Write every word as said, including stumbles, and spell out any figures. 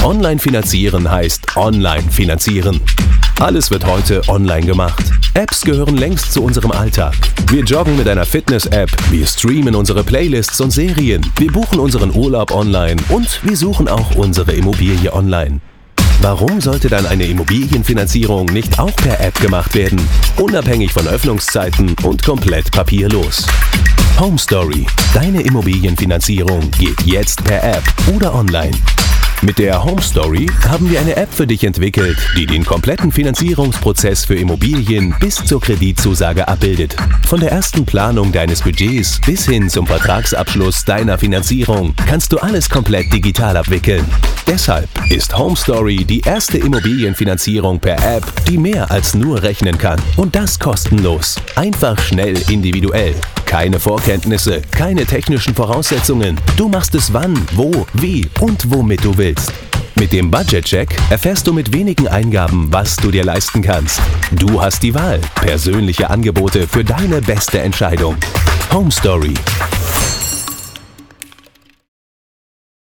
Online finanzieren heißt online finanzieren. Alles wird heute online gemacht. Apps gehören längst zu unserem Alltag. Wir joggen mit einer Fitness-App, wir streamen unsere Playlists und Serien, wir buchen unseren Urlaub online und wir suchen auch unsere Immobilie online. Warum sollte dann eine Immobilienfinanzierung nicht auch per App gemacht werden? Unabhängig von Öffnungszeiten und komplett papierlos. HomeStory. Deine Immobilienfinanzierung geht jetzt per App oder online. Mit der HomeStory haben wir eine App für dich entwickelt, die den kompletten Finanzierungsprozess für Immobilien bis zur Kreditzusage abbildet. Von der ersten Planung deines Budgets bis hin zum Vertragsabschluss deiner Finanzierung kannst du alles komplett digital abwickeln. Deshalb ist HomeStory die erste Immobilienfinanzierung per App, die mehr als nur rechnen kann. Und das kostenlos. Einfach, schnell, individuell. Keine Vorkenntnisse, keine technischen Voraussetzungen. Du machst es wann, wo, wie und womit du willst. Mit dem Budget-Check erfährst du mit wenigen Eingaben, was du dir leisten kannst. Du hast die Wahl. Persönliche Angebote für deine beste Entscheidung. HomeStory.